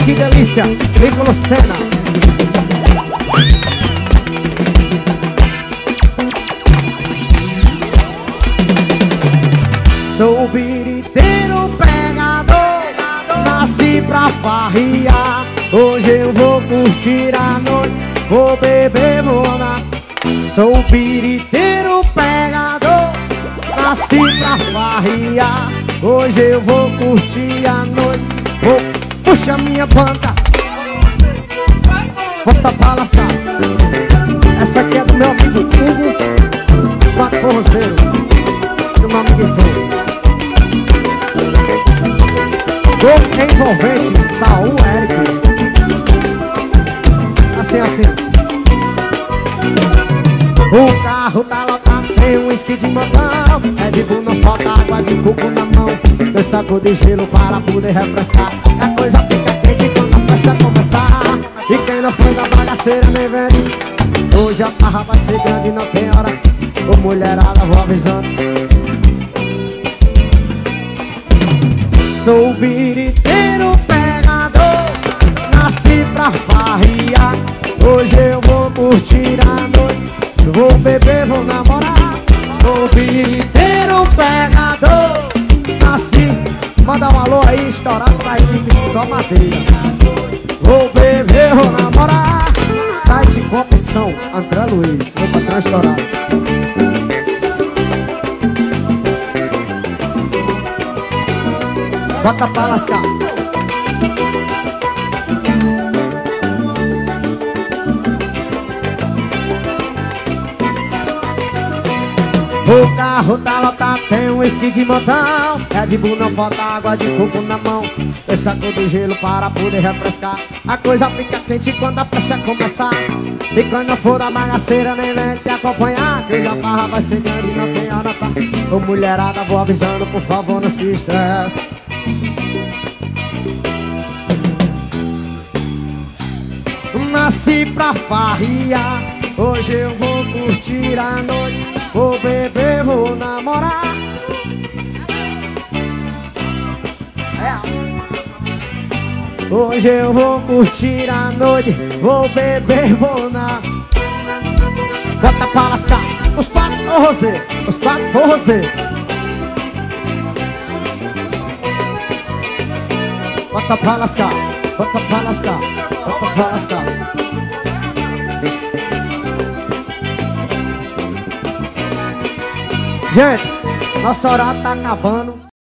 que delícia, vem com Lucena. Sou biriteiro pegador, nasci pra farriar. Hoje eu vou curtir a noite, vou beber, vou andar. Sou biriteiro pegador, nasci pra farriar. Hoje eu vou curtir a noite, vou puxar minha banda, bota pra laçar. Essa aqui é do meu amigo Hugo, os 4 forrozeiros, do meu amigo Heitor. Do envolvente, Saul Eric. Assim. O carro tá lotado, tem um esqui de montão. É de bull, não falta água de coco na mão. Eu saco de gelo para poder refrescar. A coisa fica quente quando a festa começar. E quem não foi na bagaceira nem vende. Hoje a farra vai ser grande, não tem hora. Ô mulherada, vou avisando. Sou biriteiro pegador, nasci pra farriar. Hoje eu vou curtir a noite, vou beber, vou namorar. Sou biriteiro pegador, nasci. Manda um alô aí, estourado pra equipe só madeira. Vou beber, vou namorar. Site Competição, André Luiz, meu patrão estourado. Bota pra lascar. O carro tá lotado, tem um esqui de montão. É de bull, não falta água de coco na mão. Eu saco de gelo para poder refrescar. A coisa fica quente quando a festa começar. E quando for da bagaceira nem vem te acompanhar. Que a farra vai ser grande, não tem hora pra. Ô mulherada, vou avisando, por favor, não se estresse. Nasci pra farriar, hoje eu vou curtir a noite. Vou beber, vou namorar. Hoje eu vou curtir a noite, vou beber, vou namorar. Bota pra lascar, os 4 forrozeiros, os 4 forrozeiros. Bota pra lascar, bota pra lascar, bota pra lascar. Gente, nosso horário tá acabando.